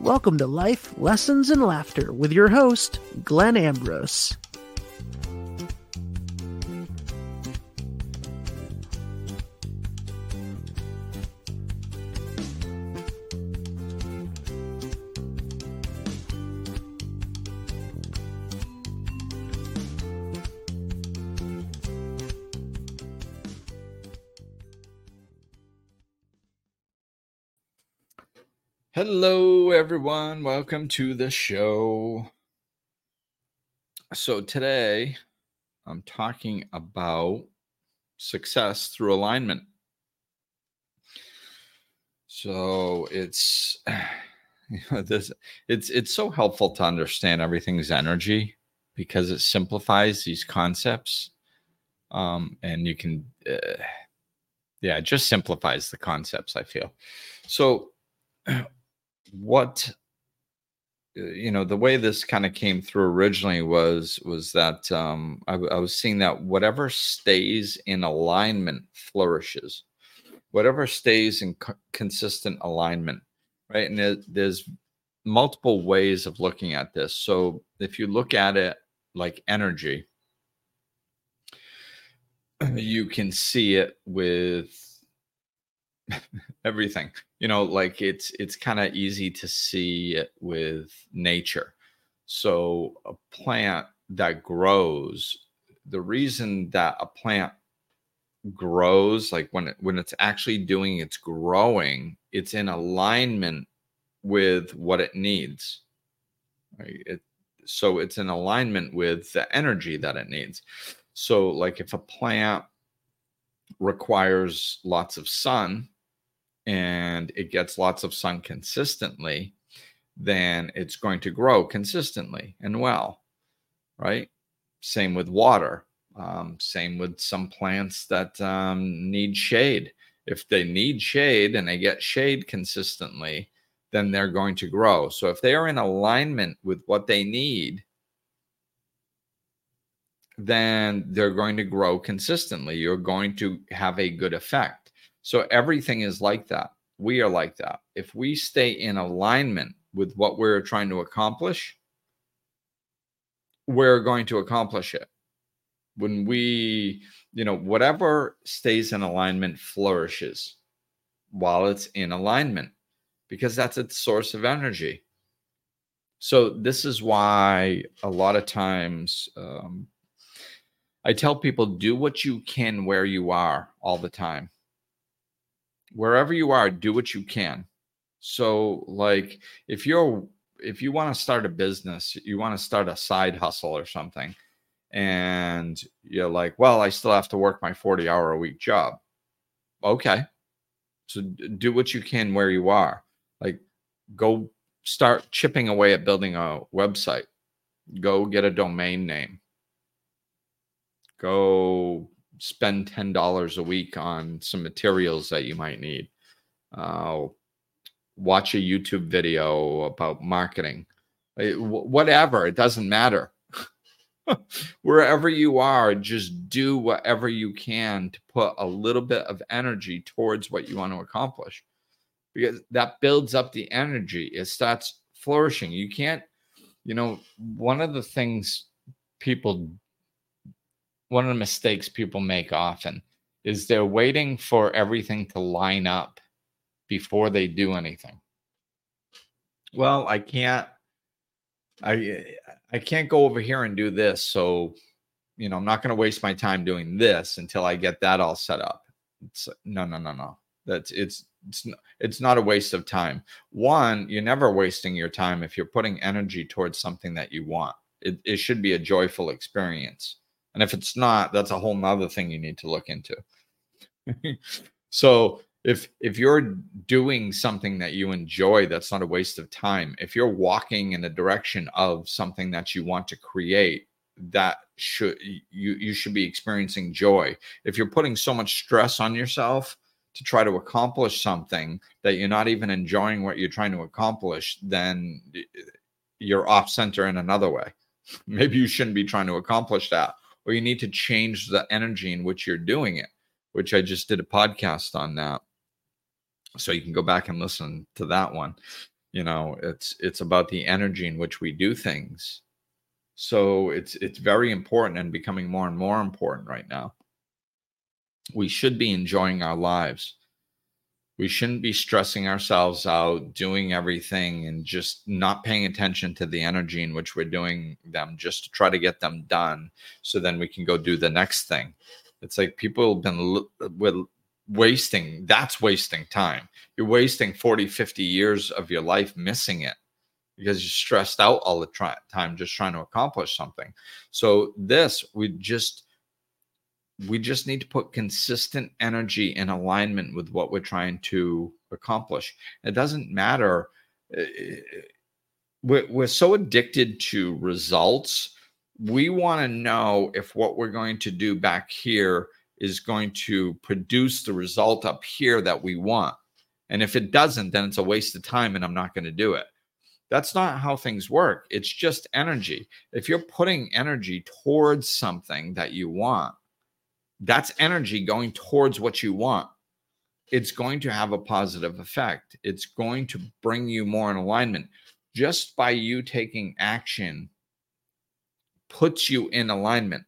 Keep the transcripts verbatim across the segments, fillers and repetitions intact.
Welcome to Life, Lessons, and Laughter with your host, Glenn Ambrose. Hello, everyone. Welcome to the show. So today I'm talking about success through alignment. So it's you know, this it's it's so helpful to understand everything's energy because it simplifies these concepts, um, and you can, uh, yeah, it just simplifies the concepts, I feel. So what you know the way this kind of came through originally was was that um I, I was seeing that whatever stays in alignment flourishes, whatever stays in co- consistent alignment, right? And there, there's multiple ways of looking at this. So if you look at it like energy, you can see it with everything. You know, like it's it's kind of easy to see it with nature. So a plant that grows, the reason that a plant grows, like when it, when it's actually doing its growing, it's in alignment with what it needs. Right? It, so it's in alignment with the energy that it needs. So like if a plant requires lots of sun, and it gets lots of sun consistently, then it's going to grow consistently and well, right? Same with water. Um, same with some plants that um, need shade. If they need shade and they get shade consistently, then they're going to grow. So if they are in alignment with what they need, then they're going to grow consistently. You're going to have a good effect. So everything is like that. We are like that. If we stay in alignment with what we're trying to accomplish, we're going to accomplish it. When we, you know, whatever stays in alignment flourishes while it's in alignment, because that's its source of energy. So this is why a lot of times um, I tell people, do what you can where you are all the time. Wherever you are, do what you can. So like if you're if you want to start a business, you want to start a side hustle or something, and you're like, well, I still have to work my forty hour a week job. Okay. So do what you can where you are. Like go start chipping away at building a website. Go get a domain name. Go spend ten dollars a week on some materials that you might need. Uh, watch a YouTube video about marketing. Whatever, it doesn't matter. Wherever you are, just do whatever you can to put a little bit of energy towards what you want to accomplish, because that builds up the energy. It starts flourishing. You can't, you know, one of the things people one of the mistakes people make often is they're waiting for everything to line up before they do anything. Well, I can't, I, I can't go over here and do this. So, you know, I'm not going to waste my time doing this until I get that all set up. It's no, no, no, no. That's it's, it's, it's not a waste of time. One, you're never wasting your time if you're putting energy towards something that you want. It, it should be a joyful experience. And if it's not, that's a whole nother thing you need to look into. So if if you're doing something that you enjoy, that's not a waste of time. If you're walking in the direction of something that you want to create, that should you you should be experiencing joy. If you're putting so much stress on yourself to try to accomplish something that you're not even enjoying what you're trying to accomplish, then you're off center in another way. Maybe you shouldn't be trying to accomplish that. Or you need to change the energy in which you're doing it, which I just did a podcast on that. So you can go back and listen to that one. You know, it's it's about the energy in which we do things. So it's it's very important and becoming more and more important right now. We should be enjoying our lives. We shouldn't be stressing ourselves out, doing everything and just not paying attention to the energy in which we're doing them just to try to get them done so then we can go do the next thing. It's like people have been with wasting, that's wasting time. You're wasting forty, fifty years of your life missing it because you're stressed out all the try- time just trying to accomplish something. So this, we just we just need to put consistent energy in alignment with what we're trying to accomplish. It doesn't matter. We're, we're so addicted to results. We want to know if what we're going to do back here is going to produce the result up here that we want. And if it doesn't, then it's a waste of time and I'm not going to do it. That's not how things work. It's just energy. If you're putting energy towards something that you want, that's energy going towards what you want. It's going to have a positive effect. It's going to bring you more in alignment. Just by you taking action puts you in alignment.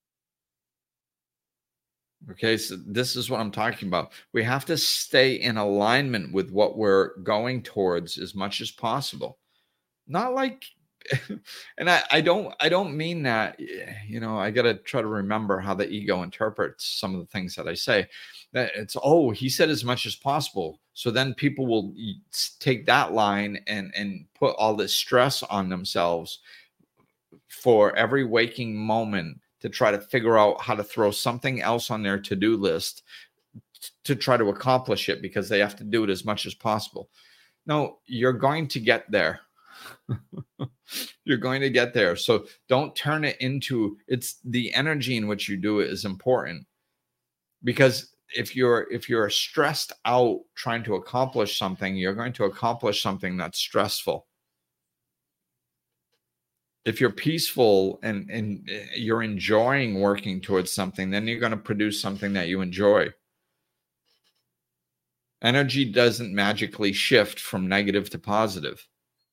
Okay, so this is what I'm talking about. We have to stay in alignment with what we're going towards as much as possible. Not like, and I, I don't I don't mean that, you know, I got to try to remember how the ego interprets some of the things that I say. That it's, oh, he said as much as possible. So then people will take that line and, and put all this stress on themselves for every waking moment to try to figure out how to throw something else on their to-do list to try to accomplish it because they have to do it as much as possible. No, you're going to get there. You're going to get there. So don't turn it into, it's the energy in which you do it is important. Because if you're if you're stressed out trying to accomplish something, you're going to accomplish something that's stressful. If you're peaceful and, and you're enjoying working towards something, then you're going to produce something that you enjoy. Energy doesn't magically shift from negative to positive.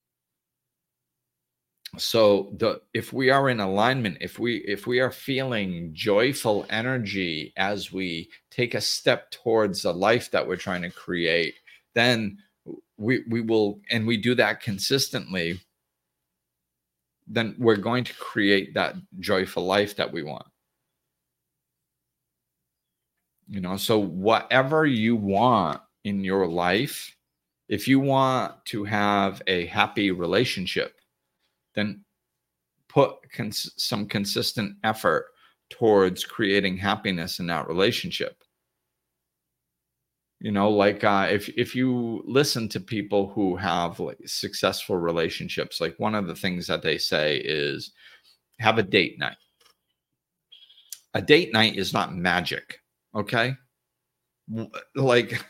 So the if we are in alignment, if we if we are feeling joyful energy as we take a step towards a life that we're trying to create, then we we will, and we do that consistently, then we're going to create that joyful life that we want. You know, so whatever you want in your life, if you want to have a happy relationship, then put cons- some consistent effort towards creating happiness in that relationship. You know, like uh, if if you listen to people who have like successful relationships, like one of the things that they say is have a date night. A date night is not magic, okay? Like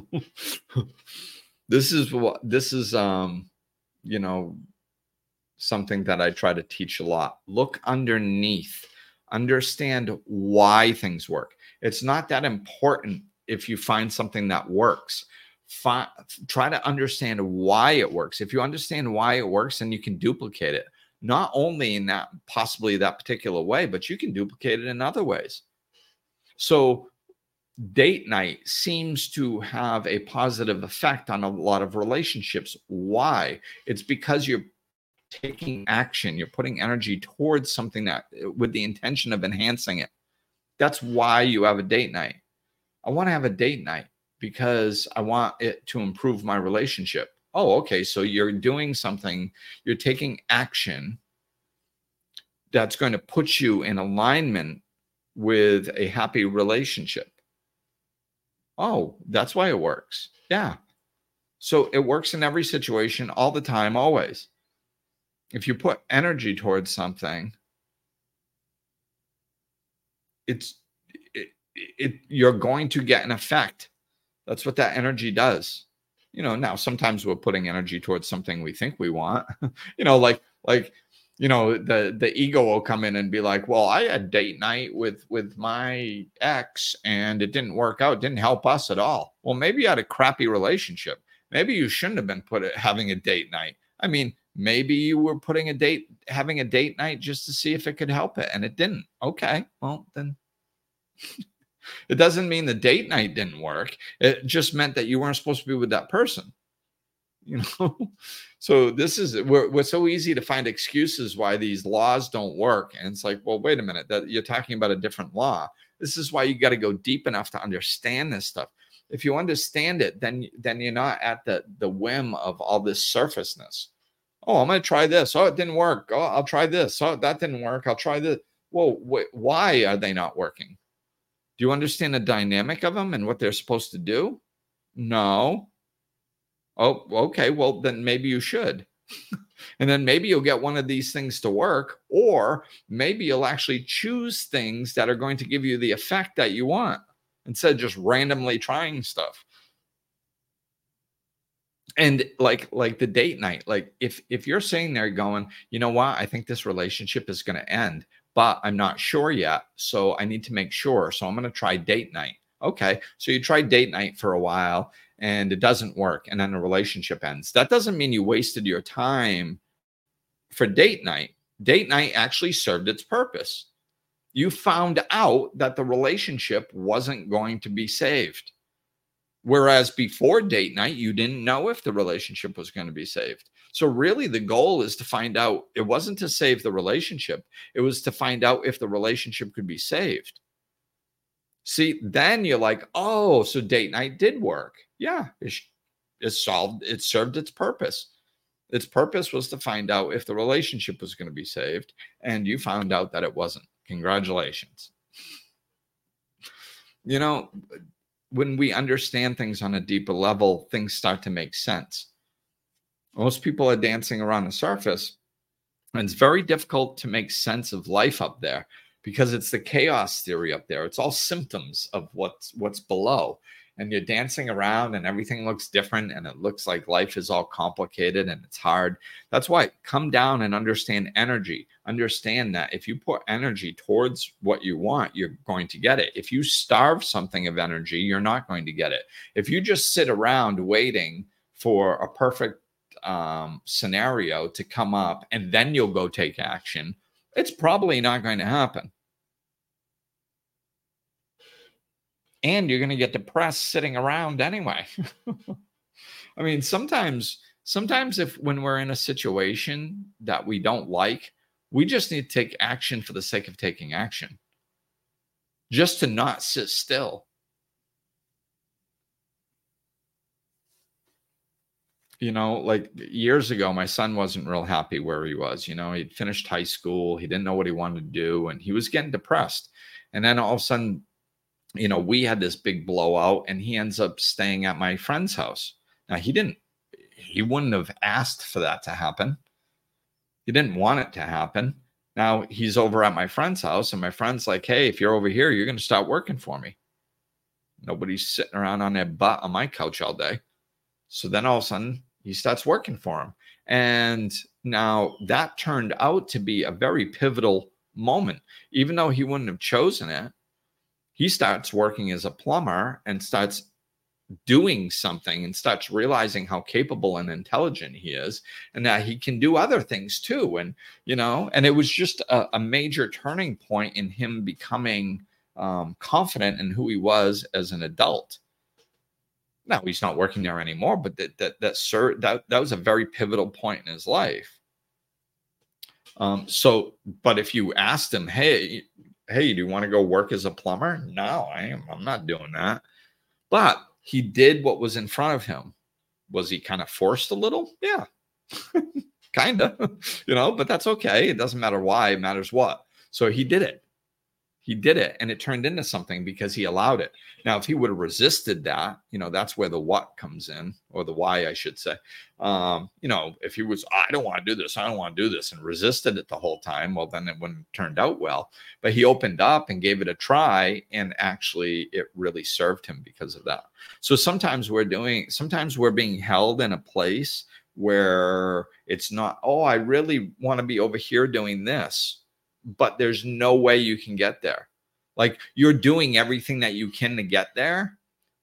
this is what this is um you know something that I try to teach a lot. Look underneath, understand why things work. It's not that important if you find something that works. Fi- try to understand why it works. If you understand why it works, then you can duplicate it. Not only in that, possibly that particular way, but you can duplicate it in other ways. So date night seems to have a positive effect on a lot of relationships. Why? It's because you're taking action, you're putting energy towards something that with the intention of enhancing it. That's why you have a date night. I want to have a date night because I want it to improve my relationship. Oh, okay. So you're doing something, you're taking action that's going to put you in alignment with a happy relationship. Oh, that's why it works. Yeah. So it works in every situation, all the time, always. If you put energy towards something, it's it, it you're going to get an effect. That's what that energy does. You know, now sometimes we're putting energy towards something we think we want. you know, like like you know, the the ego will come in and be like, well, I had date night with with my ex and it didn't work out, it didn't help us at all. Well, maybe you had a crappy relationship. maybe you shouldn't have been put it, having a date night. I mean, maybe you were putting a date, having a date night just to see if it could help it, and it didn't. Okay, well then it doesn't mean the date night didn't work. It just meant that you weren't supposed to be with that person. You know, so this is we're, we're so easy to find excuses why these laws don't work. And it's like, well, wait a minute, that you're talking about a different law. This is why you got to go deep enough to understand this stuff. If you understand it, then then you're not at the the whim of all this surfaceness. Oh, I'm going to try this. Oh, it didn't work. Oh, I'll try this. Oh, that didn't work. I'll try this. Well, wh- why are they not working? Do you understand the dynamic of them and what they're supposed to do? No. Oh, okay. Well, then maybe you should. And then maybe you'll get one of these things to work, or maybe you'll actually choose things that are going to give you the effect that you want instead of just randomly trying stuff. And like like the date night, like if if you're sitting there going, you know what, I think this relationship is going to end, but I'm not sure yet, so I need to make sure. So I'm going to try date night. Okay, so you try date night for a while and it doesn't work, and then the relationship ends. That doesn't mean you wasted your time for date night. Date night actually served its purpose. You found out that the relationship wasn't going to be saved. Whereas before date night, you didn't know if the relationship was going to be saved. So really the goal is to find out. It wasn't to save the relationship. It was to find out if the relationship could be saved. See, then you're like, oh, so date night did work. Yeah, it, it solved, it served its purpose. Its purpose was to find out if the relationship was going to be saved. And you found out that it wasn't. Congratulations. You know, when we understand things on a deeper level, things start to make sense. Most people are dancing around the surface, and it's very difficult to make sense of life up there because it's the chaos theory up there. It's all symptoms of what's what's below. And you're dancing around and everything looks different and it looks like life is all complicated and it's hard. That's why come down and understand energy. Understand that if you put energy towards what you want, you're going to get it. If you starve something of energy, you're not going to get it. If you just sit around waiting for a perfect um, scenario to come up and then you'll go take action, it's probably not going to happen. And you're going to get depressed sitting around anyway. I mean, sometimes, sometimes if when we're in a situation that we don't like, we just need to take action for the sake of taking action. Just to not sit still. You know, like years ago, my son wasn't real happy where he was. You know, he'd finished high school. He didn't know what he wanted to do. And he was getting depressed. And then all of a sudden, you know, we had this big blowout and he ends up staying at my friend's house. Now, he didn't, he wouldn't have asked for that to happen. He didn't want it to happen. Now he's over at my friend's house and my friend's like, hey, if you're over here, you're going to start working for me. Nobody's sitting around on their butt on my couch all day. So then all of a sudden he starts working for him. And now that turned out to be a very pivotal moment, even though he wouldn't have chosen it. He starts working as a plumber and starts doing something and starts realizing how capable and intelligent he is and that he can do other things too. And, you know, and it was just a, a major turning point in him becoming um, confident in who he was as an adult. Now he's not working there anymore, but that, that, that, sir, that, that was a very pivotal point in his life. Um, so, but if you asked him, hey, Hey, do you want to go work as a plumber? No, I am. I'm not doing that. But he did what was in front of him. Was he kind of forced a little? Yeah, kind of, you know, but that's okay. It doesn't matter why, it matters what. So he did it. He did it and it turned into something because he allowed it. Now, if he would have resisted that, you know, that's where the what comes in, or the why, I should say. Um, you know, if he was, I don't want to do this, I don't want to do this, and resisted it the whole time, well, then it wouldn't have turned out well. But he opened up and gave it a try, and actually it really served him because of that. So sometimes we're doing, sometimes we're being held in a place where it's not, oh, I really want to be over here doing this, but there's no way you can get there. Like, you're doing everything that you can to get there.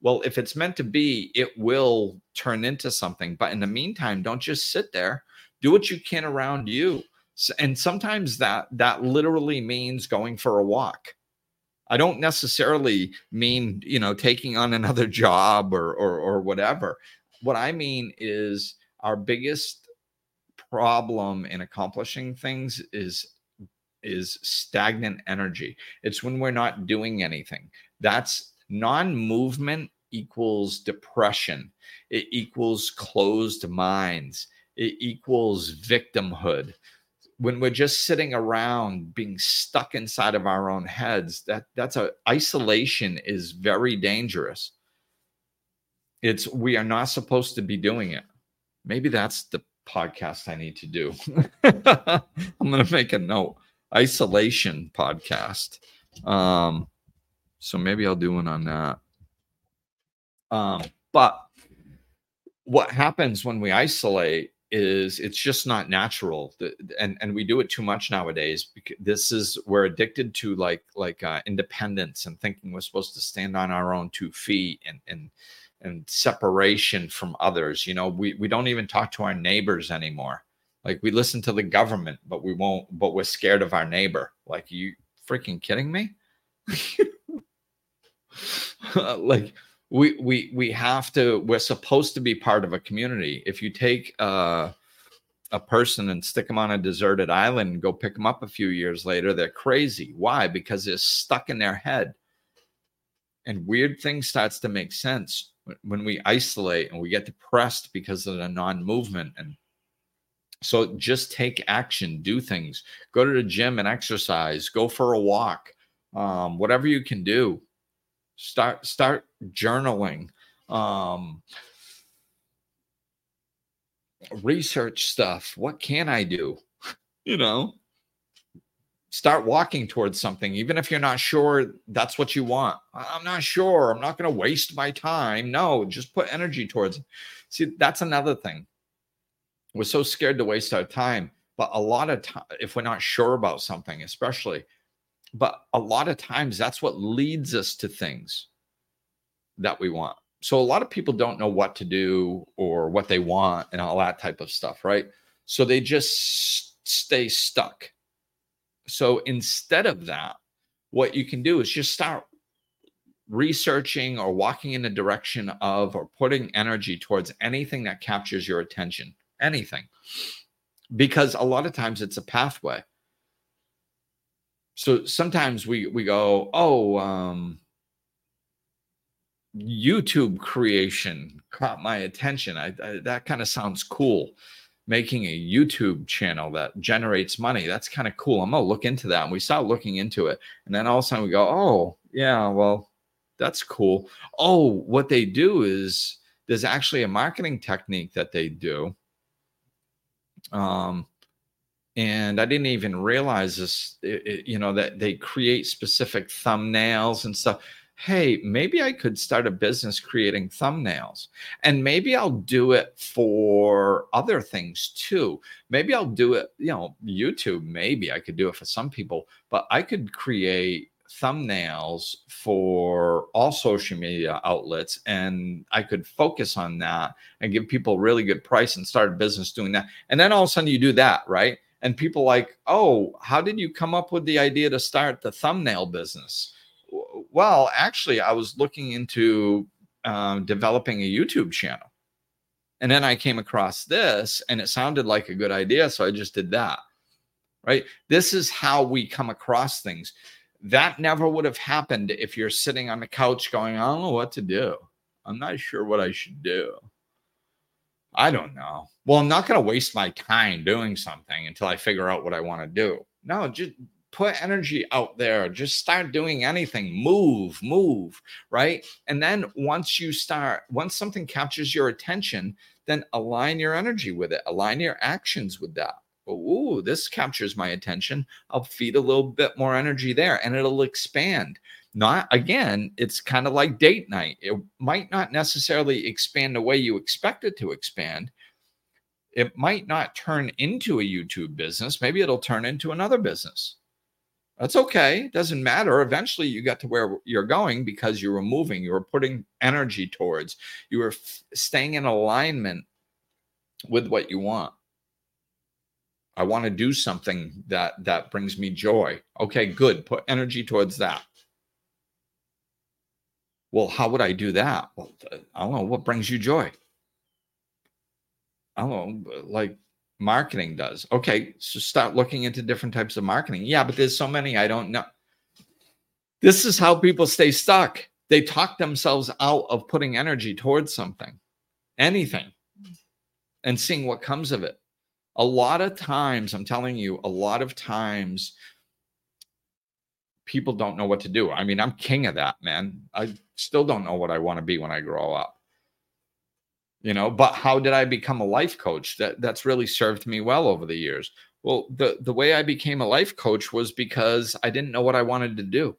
Well, if it's meant to be, it will turn into something. But in the meantime, don't just sit there. Do what you can around you. And sometimes that that literally means going for a walk. I don't necessarily mean, you know, taking on another job or or, or whatever. What I mean is our biggest problem in accomplishing things is is stagnant energy. It's when we're not doing anything. That's non-movement equals depression. It equals closed minds. It equals victimhood. When we're just sitting around being stuck inside of our own heads, that that's a isolation is very dangerous. It's we are not supposed to be doing it. Maybe that's the podcast I need to do. I'm going to make a note. Isolation podcast. Um, so maybe I'll do one on that. Um, but what happens when we isolate is it's just not natural. The, and, and we do it too much nowadays. Because this is, we're addicted to like, like uh, independence and thinking we're supposed to stand on our own two feet and, and, and separation from others. You know, we, we don't even talk to our neighbors anymore. Like we listen to the government, but we won't, but we're scared of our neighbor. Like, you freaking kidding me? Like we, we, we have to, we're supposed to be part of a community. If you take uh, a person and stick them on a deserted island and go pick them up a few years later, they're crazy. Why? Because they're stuck in their head. And weird things starts to make sense when we isolate and we get depressed because of the non-movement. And so just take action, do things, go to the gym and exercise, go for a walk, um, whatever you can do. Start, start journaling, um, research stuff. What can I do? You know, start walking towards something, even if you're not sure that's what you want. I'm not sure. I'm not going to waste my time. No, just put energy towards it. See, that's another thing. We're so scared to waste our time. But a lot of time, if we're not sure about something, especially, but a lot of times that's what leads us to things that we want. So a lot of people don't know what to do or what they want and all that type of stuff, right? So they just stay stuck. So instead of that, what you can do is just start researching or walking in the direction of or putting energy towards anything that captures your attention, anything. Because a lot of times it's a pathway. So sometimes we we go, oh, um, YouTube creation caught my attention. I, I, that kind of sounds cool. Making a YouTube channel that generates money. That's kind of cool. I'm going to look into that. And we start looking into it. And then all of a sudden we go, oh, yeah, well, that's cool. Oh, what they do is there's actually a marketing technique that they do. Um, and I didn't even realize this, it, it, you know, that they create specific thumbnails and stuff. Hey, maybe I could start a business creating thumbnails, and maybe I'll do it for other things too. Maybe I'll do it, you know, YouTube, maybe I could do it for some people, but I could create thumbnails for all social media outlets, and I could focus on that and give people a really good price and start a business doing that. And then all of a sudden you do that, right? And people like, oh, how did you come up with the idea to start the thumbnail business? Well, actually, I was looking into um, developing a YouTube channel. And then I came across this and it sounded like a good idea. So I just did that, right? This is how we come across things. That never would have happened if you're sitting on the couch going, I don't know what to do. I'm not sure what I should do. I don't know. Well, I'm not going to waste my time doing something until I figure out what I want to do. No, just put energy out there. Just start doing anything. Move, move, right? And then once you start, once something captures your attention, then align your energy with it. Align your actions with that. Ooh, this captures my attention. I'll feed a little bit more energy there and it'll expand. Not, again, it's kind of like date night. It might not necessarily expand the way you expect it to expand. It might not turn into a YouTube business. Maybe it'll turn into another business. That's okay. It doesn't matter. Eventually you got to where you're going because you were moving, you were putting energy towards, you were f- staying in alignment with what you want. I want to do something that that brings me joy. Okay, good. Put energy towards that. Well, how would I do that? Well, I don't know. What brings you joy? I don't know, like marketing does. Okay, so start looking into different types of marketing. Yeah, but there's so many I don't know. This is how people stay stuck. They talk themselves out of putting energy towards something, anything, and seeing what comes of it. A lot of times, I'm telling you, a lot of times people don't know what to do. I mean, I'm king of that, man. I still don't know what I want to be when I grow up. You know, but how did I become a life coach? That that's really served me well over the years. Well, the the way I became a life coach was because I didn't know what I wanted to do.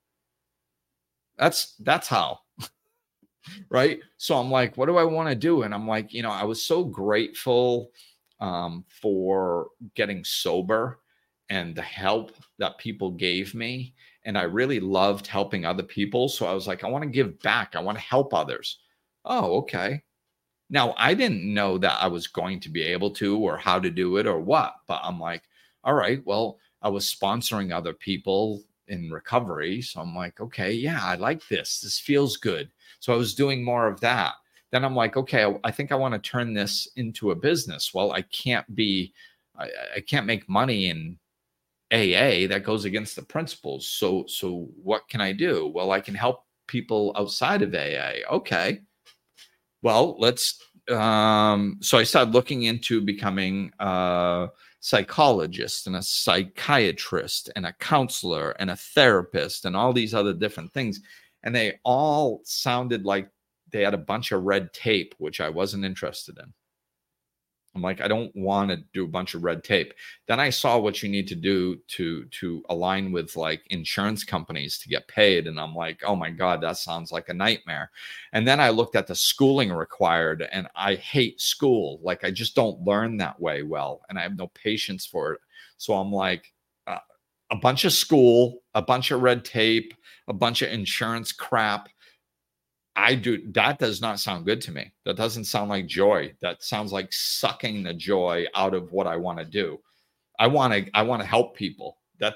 That's that's how. Right? So I'm like, what do I want to do? And I'm like, you know, I was so grateful um, for getting sober and the help that people gave me. And I really loved helping other people. So I was like, I want to give back. I want to help others. Oh, okay. Now, I didn't know that I was going to be able to or how to do it or what, but I'm like, all right, well, I was sponsoring other people in recovery. So I'm like, okay, yeah, I like this. This feels good. So I was doing more of that. Then I'm like, okay, I, I think I want to turn this into a business. Well, I can't be, I, I can't make money in A A. That goes against the principles. So, so what can I do? Well, I can help people outside of A A. Okay. Well, let's, um, so I started looking into becoming a psychologist and a psychiatrist and a counselor and a therapist and all these other different things. And they all sounded like they had a bunch of red tape, which I wasn't interested in. I'm like, I don't want to do a bunch of red tape. Then I saw what you need to do to to align with like insurance companies to get paid. And I'm like, oh my God, that sounds like a nightmare. And then I looked at the schooling required and I hate school. Like I just don't learn that way well. And I have no patience for it. So I'm like, uh, a bunch of school, a bunch of red tape, a bunch of insurance crap. I do that does not sound good to me. That doesn't sound like joy. That sounds like sucking the joy out of what I want to do. I want to I want to help people. That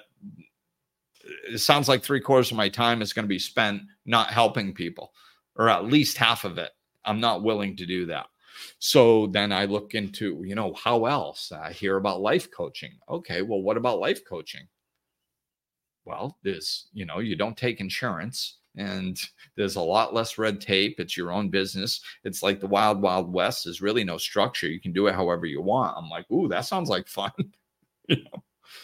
it sounds like three quarters of my time is going to be spent not helping people, or at least half of it. I'm not willing to do that. So then I look into, you know, how else? I hear about life coaching. Okay, well, what about life coaching? Well, there's, you know, you don't take insurance and there's a lot less red tape. It's your own business. It's like the wild, wild west. There's really no structure. You can do it however you want. I'm like, ooh, that sounds like fun. You know?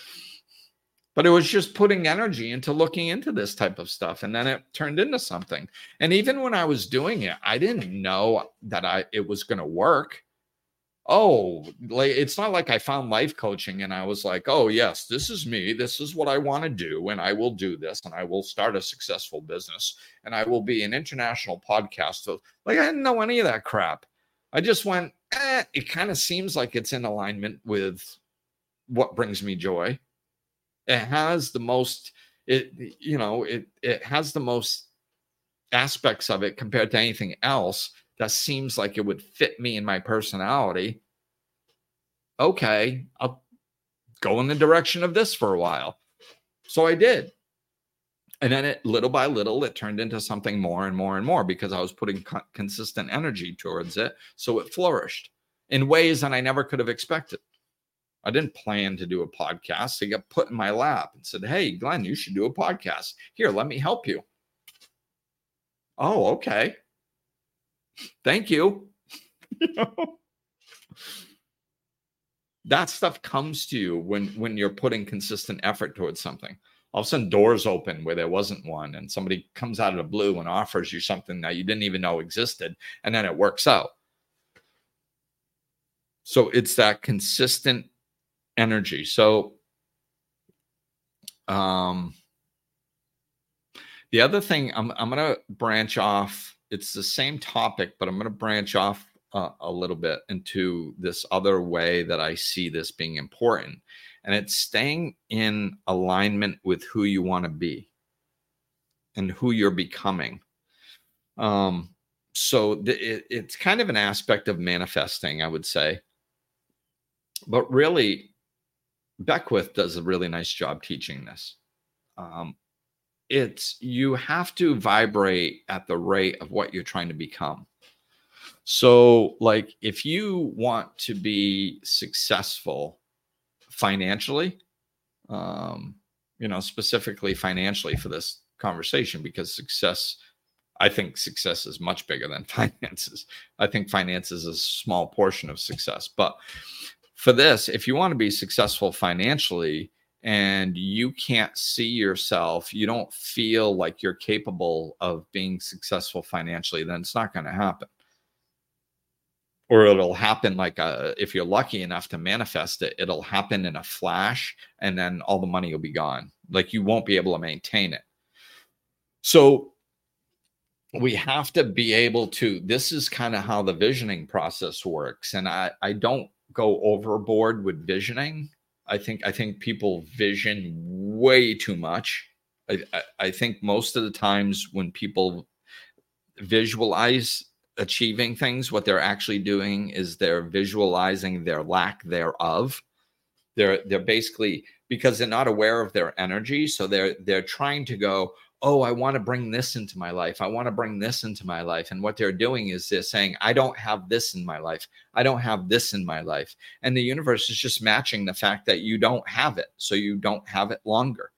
But it was just putting energy into looking into this type of stuff. And then it turned into something. And even when I was doing it, I didn't know that I it was going to work. Oh, like it's not like I found life coaching and I was like, oh, yes, this is me. This is what I want to do. And I will do this and I will start a successful business and I will be an international podcaster. Like I didn't know any of that crap. I just went, eh, it kind of seems like it's in alignment with what brings me joy. It has the most, it, you know, it, it has the most aspects of it compared to anything else that seems like it would fit me and my personality. Okay, I'll go in the direction of this for a while. So I did. And then it little by little, it turned into something more and more and more because I was putting co- consistent energy towards it. So it flourished in ways that I never could have expected. I didn't plan to do a podcast. It got put in my lap and said, hey, Glenn, you should do a podcast. Here, let me help you. Oh, okay. Thank you. You know? That stuff comes to you when when you're putting consistent effort towards something. All of a sudden doors open where there wasn't one and somebody comes out of the blue and offers you something that you didn't even know existed, and then it works out. So it's that consistent energy. So um the other thing, I'm I'm going to branch off. It's the same topic, but I'm going to branch off uh, a little bit into this other way that I see this being important. And it's staying in alignment with who you want to be and who you're becoming. Um, so th- it, it's kind of an aspect of manifesting, I would say. But really, Beckwith does a really nice job teaching this. Um, it's you have to vibrate at the rate of what you're trying to become. So, like, if you want to be successful financially, um, you know, specifically financially for this conversation, because success, I think success is much bigger than finances. I think finances is a small portion of success. But for this, if you want to be successful financially and you can't see yourself, you don't feel like you're capable of being successful financially, then it's not going to happen. Or it'll happen like a, if you're lucky enough to manifest it, it'll happen in a flash, and then all the money will be gone. Like, you won't be able to maintain it. So we have to be able to, this is kind of how the visioning process works. And I, I don't go overboard with visioning. I think, I think people vision way too much. I, I, I think most of the times when people visualize achieving things, what they're actually doing is they're visualizing their lack thereof. They're they're basically, because they're not aware of their energy, so they're they're trying to go, oh, I want to bring this into my life. I want to bring this into my life. And what they're doing is they're saying, I don't have this in my life. I don't have this in my life. And the universe is just matching the fact that you don't have it, so you don't have it longer.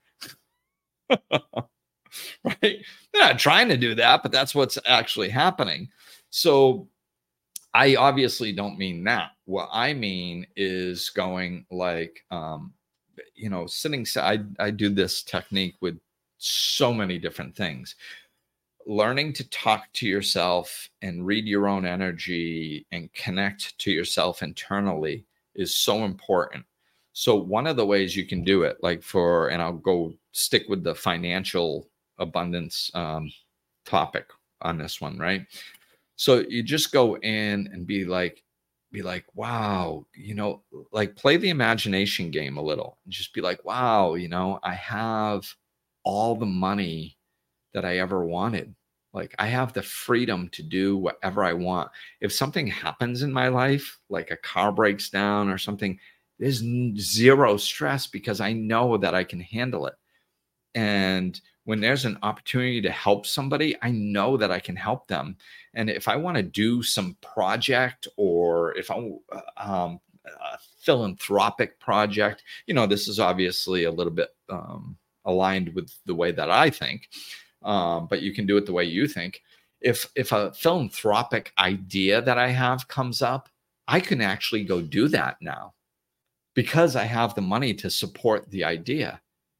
Right? They're not trying to do that, but that's what's actually happening. So I obviously don't mean that. What I mean is going like, um, you know, sitting, I, I do this technique with so many different things. Learning to talk to yourself and read your own energy and connect to yourself internally is so important. So one of the ways you can do it, like for, and I'll go stick with the financial abundance um, topic on this one, right? So you just go in and be like, be like, wow, you know, like play the imagination game a little. Just be like, wow, you know, I have all the money that I ever wanted. Like, I have the freedom to do whatever I want. If something happens in my life, like a car breaks down or something, there's zero stress because I know that I can handle it. And when there's an opportunity to help somebody, I know that I can help them. And if I want to do some project, or if I um, a philanthropic project, you know, this is obviously a little bit um, aligned with the way that I think, um, but you can do it the way you think. If if a philanthropic idea that I have comes up, I can actually go do that now because I have the money to support the idea.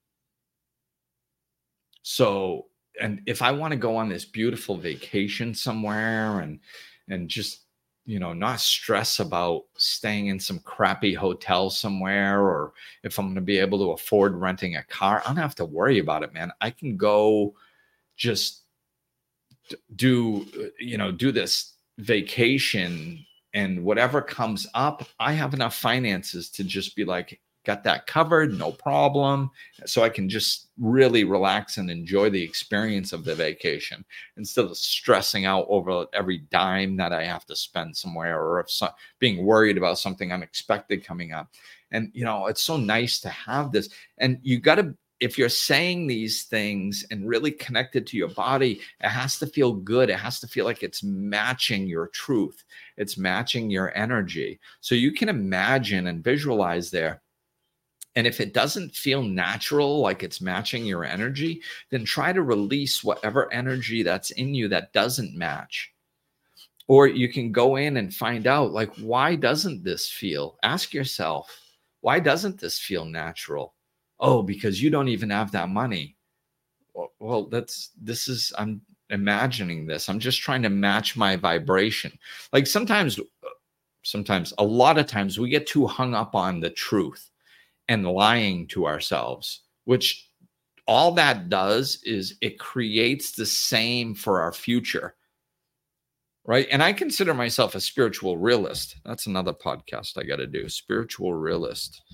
So, and if I want to go on this beautiful vacation somewhere and, and just, you know, not stress about staying in some crappy hotel somewhere, or if I'm going to be able to afford renting a car, I don't have to worry about it, man. I can go just do, you know, do this vacation, and whatever comes up, I have enough finances to just be like, got that covered, no problem. So I can just really relax and enjoy the experience of the vacation instead of stressing out over every dime that I have to spend somewhere, or if so, being worried about something unexpected coming up. And, you know, it's so nice to have this. And you got to, if you're saying these things and really connected to your body, it has to feel good. It has to feel like it's matching your truth. It's matching your energy. So you can imagine and visualize there. And if it doesn't feel natural, like it's matching your energy, then try to release whatever energy that's in you that doesn't match. Or you can go in and find out, like, why doesn't this feel? Ask yourself, why doesn't this feel natural? Oh, because you don't even have that money. Well, that's, this is, I'm imagining this. I'm just trying to match my vibration. Like sometimes, sometimes, a lot of times we get too hung up on the truth and lying to ourselves, which all that does is it creates the same for our future. right? And I consider myself a spiritual realist. That's another podcast I got to do, spiritual realist.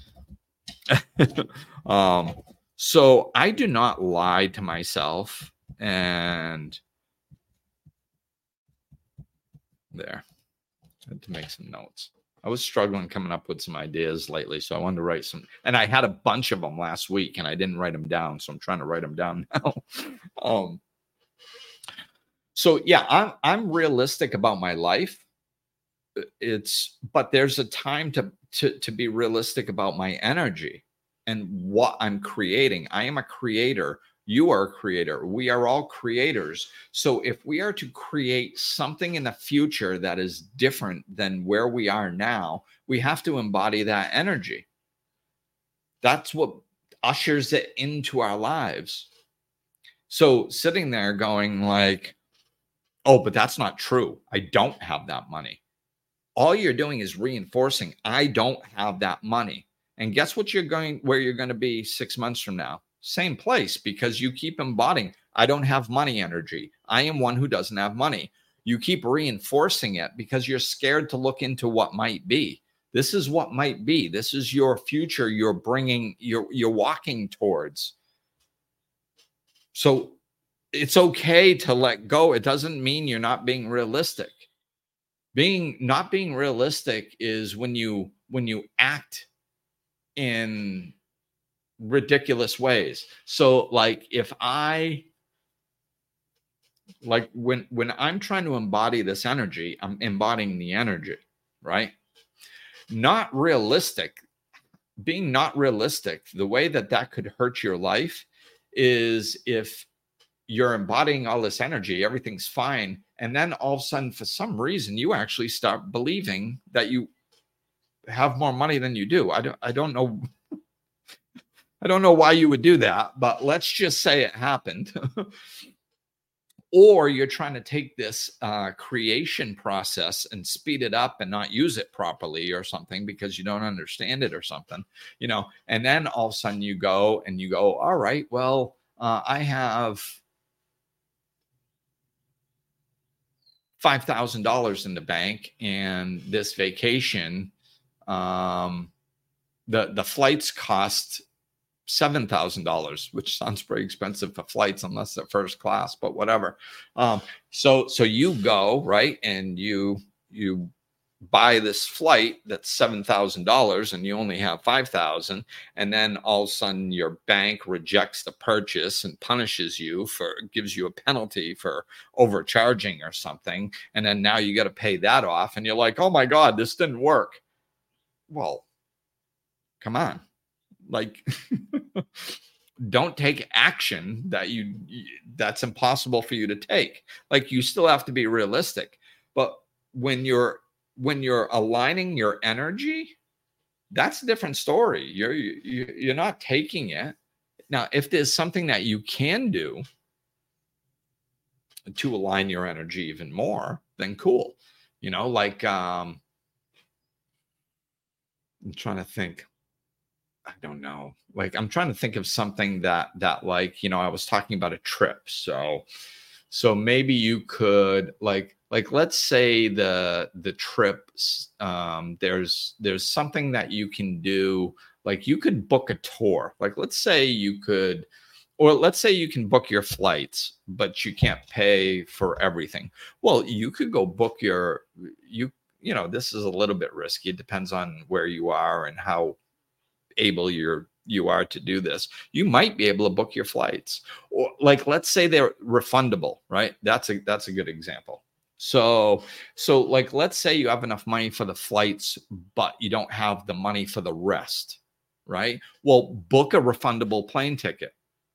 um, so I do not lie to myself. And there, I had to make some notes. I was struggling coming up with some ideas lately, so I wanted to write some. And I had a bunch of them last week, and I didn't write them down, so I'm trying to write them down now. um, so yeah, I'm I'm realistic about my life. It's but there's a time to to to be realistic about my energy and what I'm creating. I am a creator. You are a creator. We are all creators. So if we are to create something in the future that is different than where we are now, we have to embody that energy. That's what ushers it into our lives. So sitting there going like, oh, but that's not true. I don't have that money. All you're doing is reinforcing, I don't have that money. And guess what you're going, where you're going to be six months from now? Same place, because you keep embodying, I don't have money energy. I am one who doesn't have money. You keep reinforcing it because you're scared to look into what might be. This is what might be. This is your future you're bringing, you're, you're walking towards. So it's okay to let go. It doesn't mean you're not being realistic. Being not being realistic is when you when you act in ridiculous ways. So like if I like when when I'm trying to embody this energy, I'm embodying the energy, right? Not realistic. Being not realistic, the way that that could hurt your life is if you're embodying all this energy, everything's fine. And then all of a sudden, for some reason, you actually start believing that you have more money than you do. I don't, I don't know. I don't know why you would do that, but let's just say it happened. Or you're trying to take this uh, creation process and speed it up and not use it properly or something because you don't understand it or something, you know, and then all of a sudden you go and you go, all right, well, uh, I have five thousand dollars in the bank and this vacation, um, the, the flights cost seven thousand dollars, which sounds pretty expensive for flights unless they're first class, but whatever. Um, so, so you go, right. And you, you buy this flight that's seven thousand dollars and you only have five thousand. And then all of a sudden your bank rejects the purchase and punishes you for, gives you a penalty for overcharging or something. And then now you got to pay that off. And you're like, oh my God, this didn't work. Well, come on. Like, don't take action that you that's impossible for you to take. Like, you still have to be realistic. But when you're when you're aligning your energy, that's a different story. You're you, you're not taking it. Now, if there's something that you can do to align your energy even more, then cool. You know, like um, I'm trying to think. I don't know. Like, I'm trying to think of something that, that like, you know, I was talking about a trip. So, so maybe you could like, like, let's say the, the trip, um, there's, there's something that you can do. Like, you could book a tour. Like, let's say you could, or let's say you can book your flights, but you can't pay for everything. Well, you could go book your, you, you know, this is a little bit risky. It depends on where you are and how able you're you are to do this. You might be able to book your flights, or like, let's say they're refundable, right? That's a that's a good example. So so like, let's say you have enough money for the flights, but you don't have the money for the rest, right? Well, book a refundable plane ticket,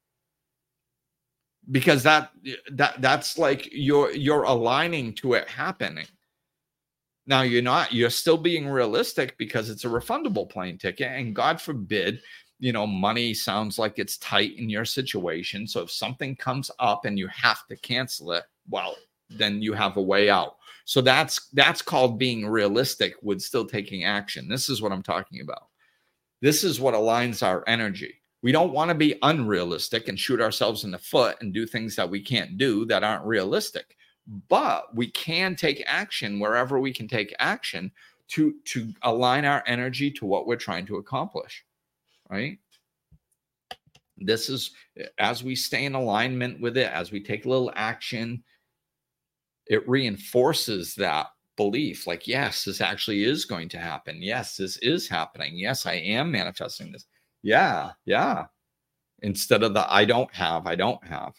because that that that's like you're you're aligning to it happening. Now, you're not, you're still being realistic because it's a refundable plane ticket. And God forbid, you know, money sounds like it's tight in your situation. So if something comes up and you have to cancel it, well, then you have a way out. So that's, that's called being realistic with still taking action. This is what I'm talking about. This is what aligns our energy. We don't want to be unrealistic and shoot ourselves in the foot and do things that we can't do that aren't realistic. but we can take action wherever we can take action to, to align our energy to what we're trying to accomplish, right? This is, as we stay in alignment with it, as we take a little action, it reinforces that belief. Like, yes, this actually is going to happen. Yes, this is happening. Yes, I am manifesting this. Yeah, yeah. Instead of the I don't have, I don't have.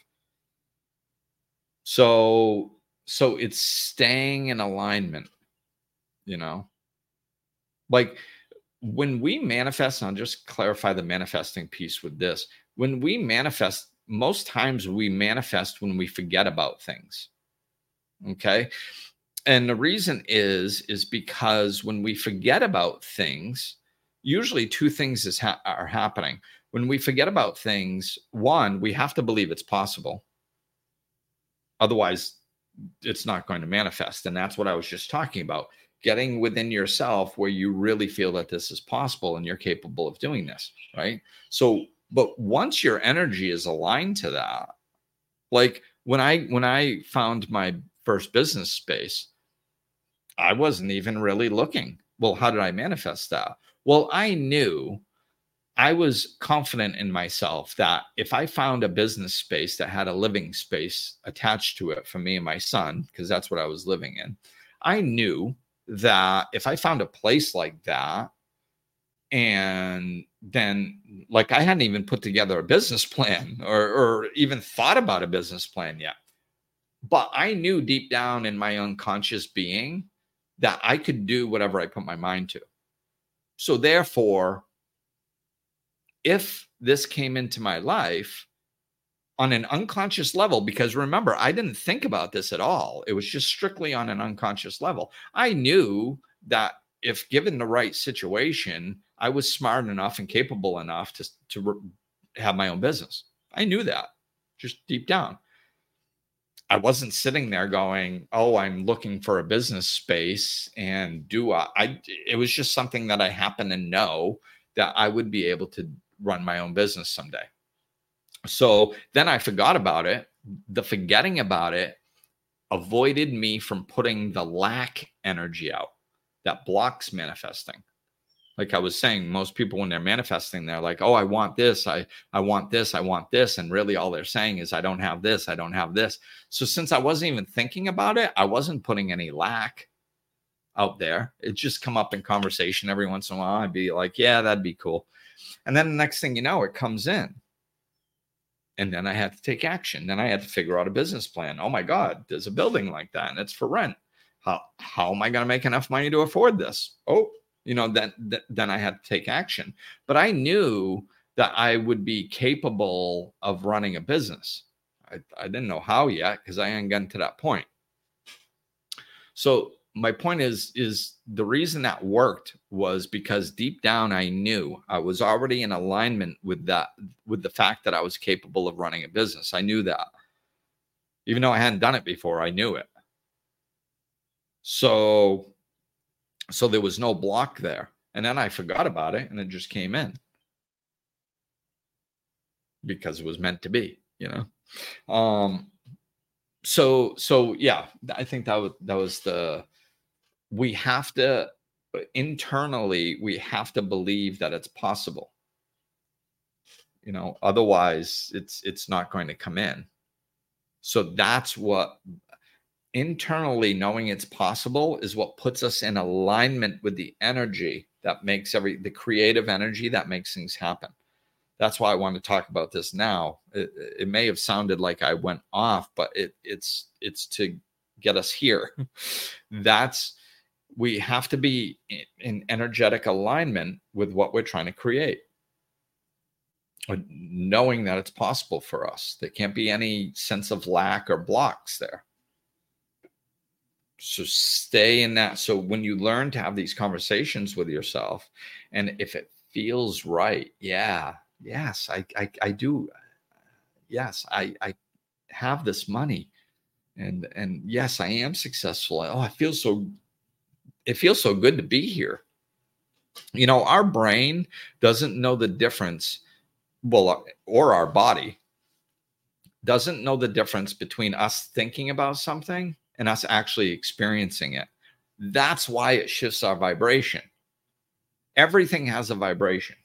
So, so it's staying in alignment, you know, like when we manifest, and I'll just clarify the manifesting piece with this. When we manifest, most times we manifest when we forget about things. Okay. And the reason is, is because when we forget about things, usually two things is ha- are happening. When we forget about things, one, we have to believe it's possible. Otherwise, it's not going to manifest. And that's what I was just talking about. Getting within yourself where you really feel that this is possible and you're capable of doing this, right? So, but once your energy is aligned to that, like when I when I found my first business space, I wasn't even really looking. Well, how did I manifest that? Well, I knew, I was confident in myself that if I found a business space that had a living space attached to it for me and my son, because that's what I was living in, I knew that if I found a place like that, and then like I hadn't even put together a business plan or, or even thought about a business plan yet, but I knew deep down in my unconscious being that I could do whatever I put my mind to. So therefore, if this came into my life on an unconscious level, because remember, I didn't think about this at all. It was just strictly on an unconscious level. I knew that if given the right situation, I was smart enough and capable enough to, to re- have my own business. I knew that just deep down. I wasn't sitting there going, oh, I'm looking for a business space and do I, I, it was just something that I happen to know that I would be able to run my own business someday. So then I forgot about it. The forgetting about it avoided me from putting the lack energy out that blocks manifesting. Like I was saying, most people, when they're manifesting, they're like, oh, I want this. I, I want this. I want this. And really all they're saying is, I don't have this. I don't have this. So since I wasn't even thinking about it, I wasn't putting any lack out there. It just come up in conversation every once in a while. I'd be like, yeah, that'd be cool. And then the next thing you know, it comes in. And then I had to take action. Then I had to figure out a business plan. Oh my God, there's a building like that and it's for rent. How, how am I going to make enough money to afford this? Oh, you know, then, then I had to take action. But I knew that I would be capable of running a business. I, I didn't know how yet because I hadn't gotten to that point. So my point is, is the reason that worked was because deep down I knew I was already in alignment with that, with the fact that I was capable of running a business. I knew that. Even though I hadn't done it before, I knew it. So, so there was no block there. And then I forgot about it and it just came in because it was meant to be, you know? Um, so, so yeah, I think that was, that was the, we have to, internally, we have to believe that it's possible. You know, otherwise it's, it's not going to come in. So that's what, internally knowing it's possible is what puts us in alignment with the energy that makes every, the creative energy that makes things happen. That's why I want to talk about this now. It, it may have sounded like I went off, but it, it's, it's to get us here. That's, we have to be in energetic alignment with what we're trying to create. Knowing that it's possible for us. There can't be any sense of lack or blocks there. So stay in that. So when you learn to have these conversations with yourself, and if it feels right, yeah, yes, I, I, I do. Yes, I, I have this money, and, and yes, I am successful. Oh, I feel so, it feels so good to be here. You know, our brain doesn't know the difference, well, or our body doesn't know the difference between us thinking about something and us actually experiencing it. That's why it shifts our vibration. Everything has a vibration.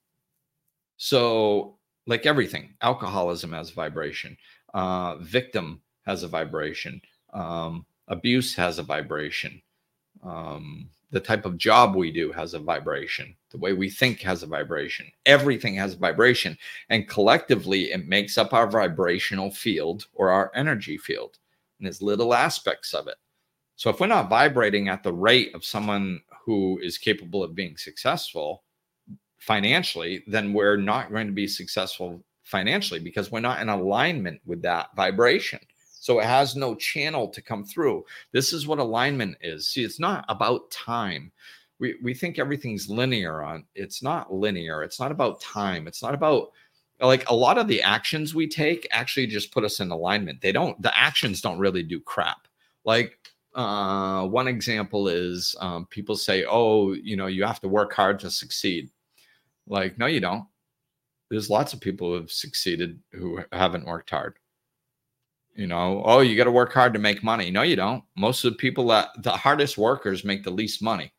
So, like everything, alcoholism has vibration. Uh, victim has a vibration. Um, abuse has a vibration. Um, the type of job we do has a vibration. The way we think has a vibration. Everything has a vibration. And collectively, it makes up our vibrational field or our energy field. And there's little aspects of it. So if we're not vibrating at the rate of someone who is capable of being successful financially, then we're not going to be successful financially because we're not in alignment with that vibration. So it has no channel to come through. This is what alignment is. See, it's not about time. We we think everything's linear on. It's not linear. It's not about time. It's not about, like, a lot of the actions we take actually just put us in alignment. They don't, the actions don't really do crap. Like uh, one example is um, people say, oh, you know, you have to work hard to succeed. Like, no, you don't. There's lots of people who have succeeded who haven't worked hard. You know, oh, you got to work hard to make money. No, you don't. Most of the people that the hardest workers make the least money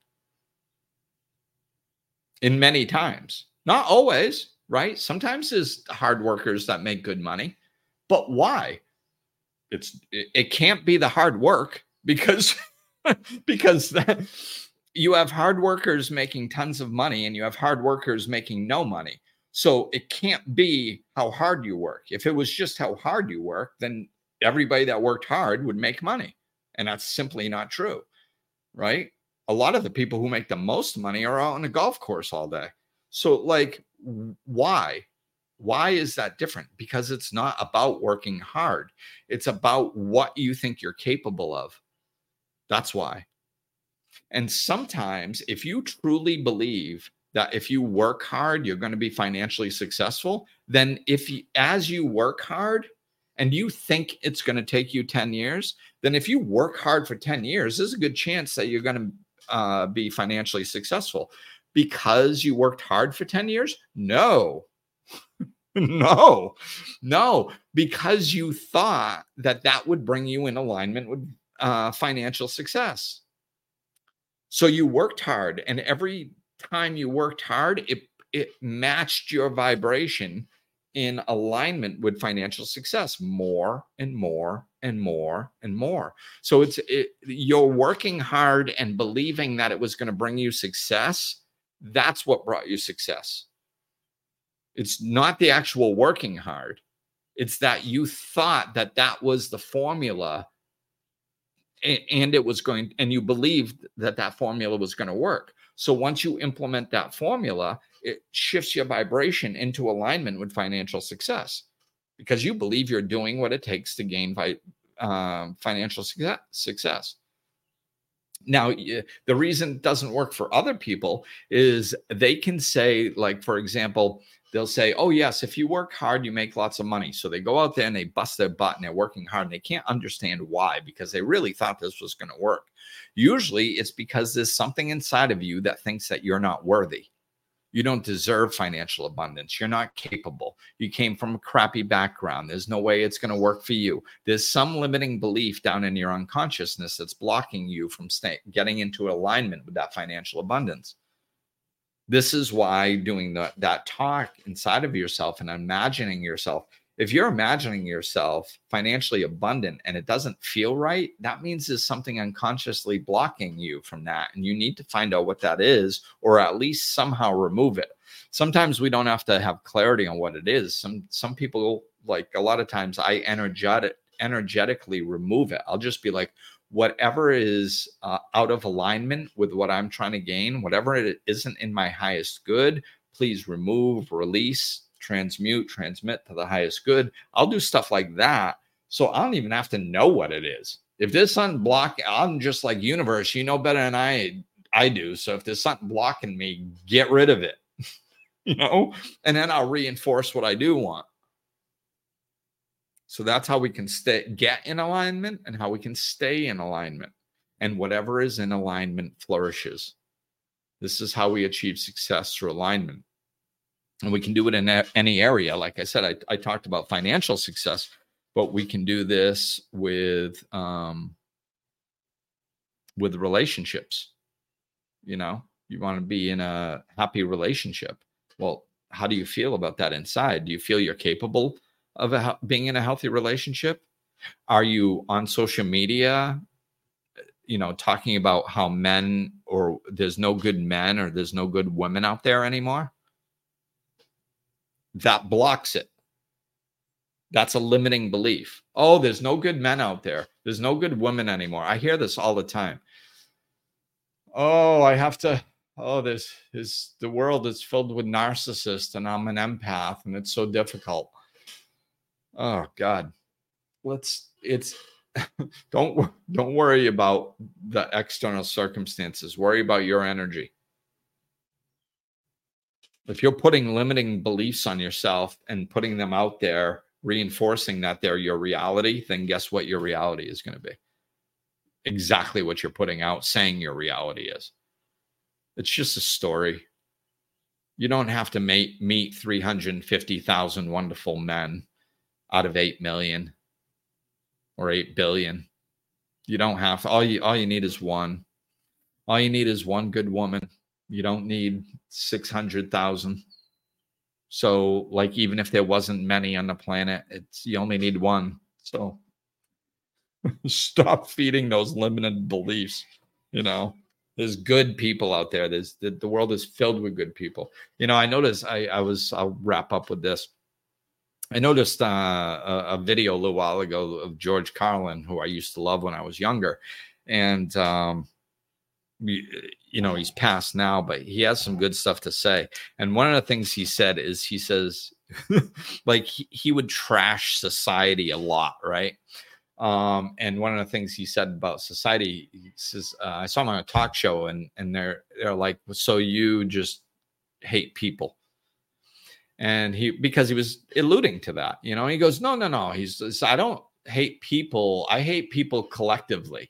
in many times. Not always, right? Sometimes there's hard workers that make good money. But why? It's it, it can't be the hard work because because that, you have hard workers making tons of money and you have hard workers making no money. So it can't be how hard you work. If it was just how hard you work, then everybody that worked hard would make money. And that's simply not true, right? A lot of the people who make the most money are out on a golf course all day. So, like, why? Why is that different? Because it's not about working hard. It's about what you think you're capable of. That's why. And sometimes if you truly believe that if you work hard, you're going to be financially successful, then if you, as you work hard and you think it's going to take you ten years, then if you work hard for ten years, there's a good chance that you're going to uh, be financially successful because you worked hard for ten years. No, no, no, because you thought that that would bring you in alignment with uh, financial success. So you worked hard, and every time you worked hard, it it matched your vibration in alignment with financial success more and more and more and more. So it's it, you're working hard and believing that it was going to bring you success. That's what brought you success. It's not the actual working hard. It's that you thought that that was the formula, and it was going, and you believed that that formula was going to work. So once you implement that formula, it shifts your vibration into alignment with financial success because you believe you're doing what it takes to gain vi- um, financial success. Now, the reason it doesn't work for other people is they can say, like, for example, they'll say, oh, yes, if you work hard, you make lots of money. So they go out there and they bust their butt and they're working hard and they can't understand why, because they really thought this was going to work. Usually it's because there's something inside of you that thinks that you're not worthy. You don't deserve financial abundance. You're not capable. You came from a crappy background. There's no way it's going to work for you. There's some limiting belief down in your unconsciousness that's blocking you from stay, getting into alignment with that financial abundance. This is why doing the, that talk inside of yourself and imagining yourself, if you're imagining yourself financially abundant and it doesn't feel right, that means there's something unconsciously blocking you from that. And you need to find out what that is, or at least somehow remove it. Sometimes we don't have to have clarity on what it is. Some, some people, like a lot of times I energetic, energetically remove it. I'll just be like, whatever is uh, out of alignment with what I'm trying to gain, whatever it isn't in my highest good, please remove, release, transmute, transmit to the highest good. I'll do stuff like that. So I don't even have to know what it is. If there's something blocking, I'm just like, universe, you know better than I, I do. So if there's something blocking me, get rid of it, you know, and then I'll reinforce what I do want. So that's how we can stay, get in alignment, and how we can stay in alignment. And whatever is in alignment flourishes. This is how we achieve success through alignment. And we can do it in any area. Like I said, I, I talked about financial success, but we can do this with um, with relationships. You know, you want to be in a happy relationship. Well, how do you feel about that inside? Do you feel you're capable of a, being in a healthy relationship? Are you on social media, you know, talking about how men, or there's no good men or there's no good women out there anymore? That blocks it. That's a limiting belief. Oh, there's no good men out there. There's no good women anymore. I hear this all the time. Oh, I have to, oh, this is, the world is filled with narcissists and I'm an empath and it's so difficult. Oh God. Let's, it's, don't, don't worry about the external circumstances. Worry about your energy. If you're putting limiting beliefs on yourself and putting them out there, reinforcing that they're your reality, then guess what your reality is going to be? Exactly what you're putting out, saying your reality is. It's just a story. You don't have to meet, meet three hundred fifty thousand wonderful men out of eight million or eight billion. You don't have to. All you, all you need is one. All you need is one good woman. You don't need six hundred thousand. So, like, even if there wasn't many on the planet, it's, you only need one. So stop feeding those limited beliefs. You know, there's good people out there. There's the, the world is filled with good people. You know, I noticed, I, I was, I'll wrap up with this. I noticed uh, a, a video a little while ago of George Carlin, who I used to love when I was younger. And, um, you know, he's passed now, but he has some good stuff to say. And one of the things he said is, he says, like, he, he would trash society a lot, right? Um, and one of the things he said about society, he says, uh, I saw him on a talk show, and and they're they're like, so you just hate people? And he, because he was alluding to that, you know, he goes, no, no, no. He's, I don't hate people. I hate people collectively.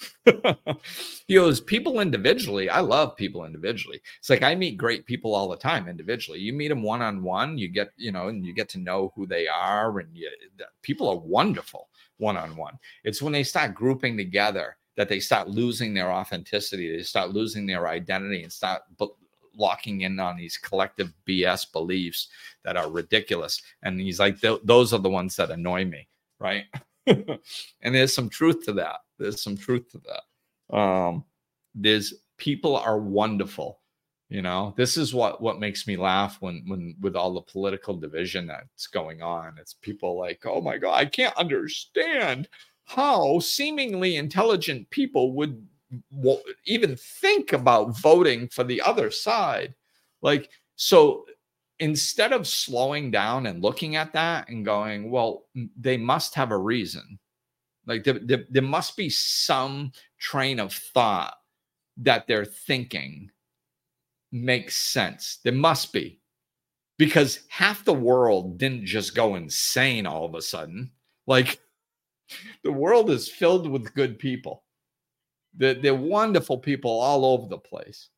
He goes, people individually, I love people individually. It's like, I meet great people all the time individually. You meet them one-on-one, you get, you know, and you get to know who they are, and you, people are wonderful one-on-one. It's when they start grouping together that they start losing their authenticity. They start losing their identity and start b- locking in on these collective B S beliefs that are ridiculous. And he's like, those are the ones that annoy me, right? And there's some truth to that. There's some truth to that. Um, there's people are wonderful. You know, this is what, what makes me laugh when, when, with all the political division that's going on. It's people like, oh my God, I can't understand how seemingly intelligent people would w- even think about voting for the other side. Like, so instead of slowing down and looking at that and going, well, they must have a reason. Like there, there, there must be some train of thought that they're thinking makes sense. There must be, because half the world didn't just go insane all of a sudden. Like, the world is filled with good people. They're, they're wonderful people all over the place.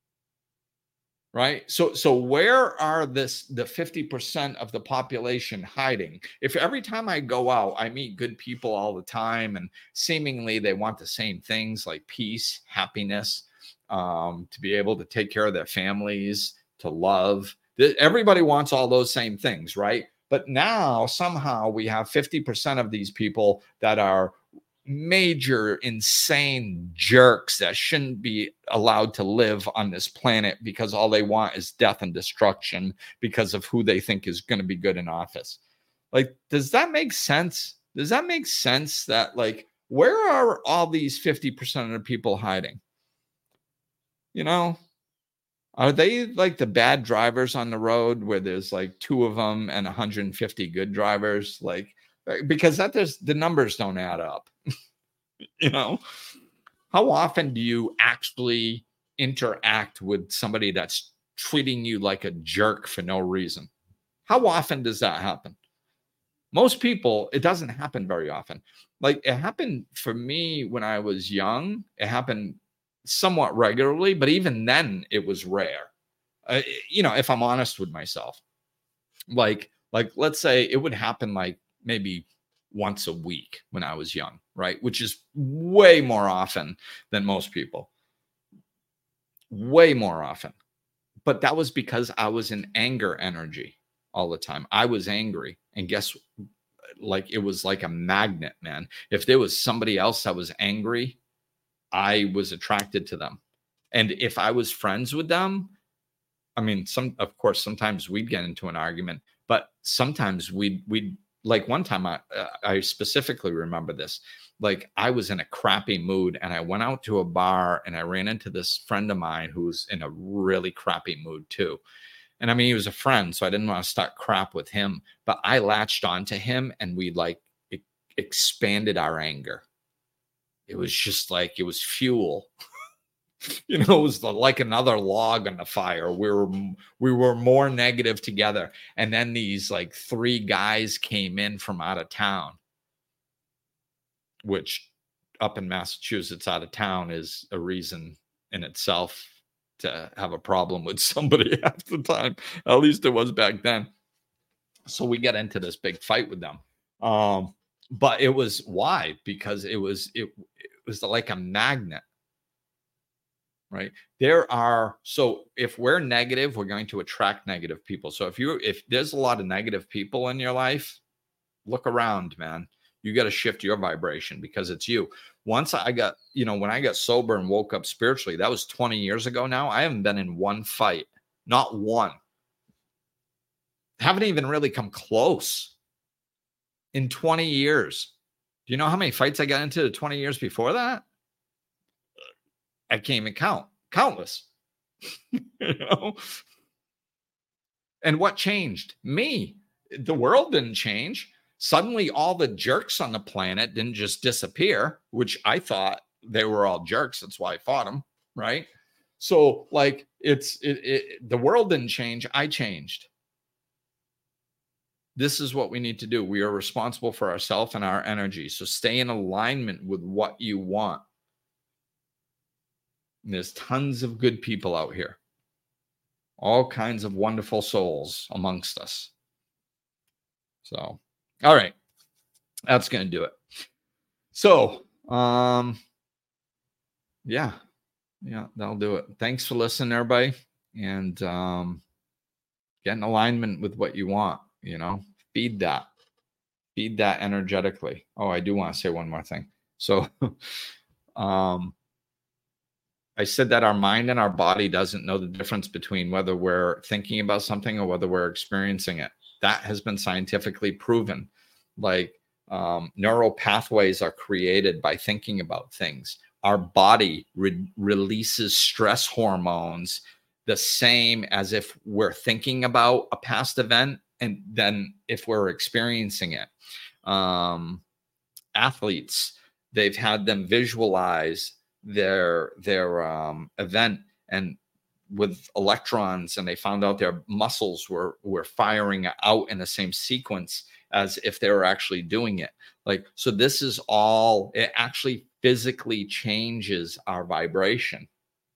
Right? So, so where are this, the fifty percent of the population hiding? If every time I go out, I meet good people all the time, and seemingly they want the same things, like peace, happiness, um, to be able to take care of their families, to love. Everybody wants all those same things, right? But now somehow we have fifty percent of these people that are major insane jerks that shouldn't be allowed to live on this planet, because all they want is death and destruction because of who they think is going to be good in office. Like, does that make sense? Does that make sense that, like, where are all these fifty percent of the people hiding? You know, are they like the bad drivers on the road where there's like two of them and one hundred fifty good drivers? Like, because that there's the numbers don't add up. You know, how often do you actually interact with somebody that's treating you like a jerk for no reason? How often does that happen? Most people, it doesn't happen very often. Like, it happened for me when I was young. It happened somewhat regularly, but even then it was rare. Uh, you know, if I'm honest with myself, like, like, let's say it would happen like maybe once a week when I was young, right? Which is way more often than most people. Way more often. But that was because I was in anger energy all the time. I was angry. And guess, like, it was like a magnet, man. If there was somebody else that was angry, I was attracted to them. And if I was friends with them, I mean, some, of course, sometimes we'd get into an argument, but sometimes we'd, we'd, like one time I, uh, I specifically remember this, like I was in a crappy mood and I went out to a bar and I ran into this friend of mine who's in a really crappy mood too. And I mean, he was a friend, so I didn't want to start crap with him, but I latched onto him and we like it expanded our anger. It was just like, it was fuel. You know, it was the, like another log on the fire. We were we were more negative together. And then these like three guys came in from out of town, which up in Massachusetts, out of town is a reason in itself to have a problem with somebody half the time. At least it was back then. So we get into this big fight with them. Um, but it was why? Because it was it, it was like a magnet. Right. There are, so if we're negative, we're going to attract negative people. So if you, if there's a lot of negative people in your life, look around, man. You got to shift your vibration because it's you. Once I got, you know, when I got sober and woke up spiritually, that was twenty years ago now. I haven't been in one fight, not one. Haven't even really come close in twenty years. Do you know how many fights I got into twenty years before that? I can't even count. Countless. You know? And what changed? Me. The world didn't change. Suddenly all the jerks on the planet didn't just disappear, which I thought they were all jerks. That's why I fought them, right? So like it's it, it the world didn't change. I changed. This is what we need to do. We are responsible for ourselves and our energy. So stay in alignment with what you want. And there's tons of good people out here. All kinds of wonderful souls amongst us. So, all right. That's going to do it. So, um, yeah. Yeah, that'll do it. Thanks for listening, everybody. And um, get in alignment with what you want, you know. Feed that. Feed that energetically. Oh, I do want to say one more thing. So, um, I said that our mind and our body doesn't know the difference between whether we're thinking about something or whether we're experiencing it. That has been scientifically proven. Like um, neural pathways are created by thinking about things. Our body re- releases stress hormones the same as if we're thinking about a past event and then if we're experiencing it. Um, athletes, they've had them visualize their their um, event and with electrons, and they found out their muscles were were firing out in the same sequence as if they were actually doing it. Like, so this is all, it actually physically changes our vibration.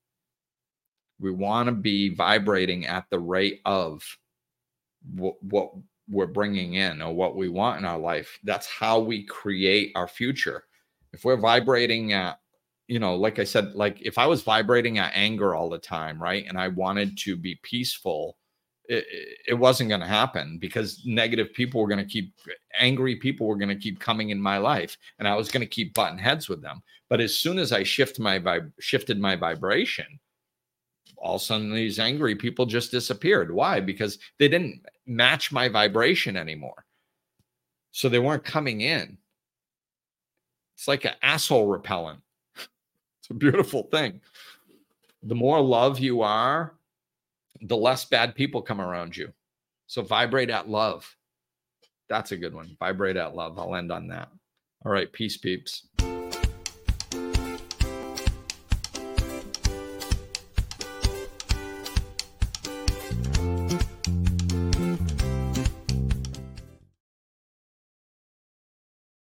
We want to be vibrating at the rate of w- what we're bringing in or what we want in our life. That's how we create our future. If we're vibrating at, you know, like I said, like if I was vibrating at anger all the time, right, and I wanted to be peaceful, it, it wasn't going to happen because negative people were going to keep, angry people were going to keep coming in my life, and I was going to keep butting heads with them. But as soon as I shift my vib- shifted my vibration, all of a sudden these angry people just disappeared. Why? Because they didn't match my vibration anymore. So they weren't coming in. It's like an asshole repellent. It's a beautiful thing. The more love you are, the less bad people come around you. So vibrate at love. That's a good one. Vibrate at love. I'll end on that. All right. Peace, peeps.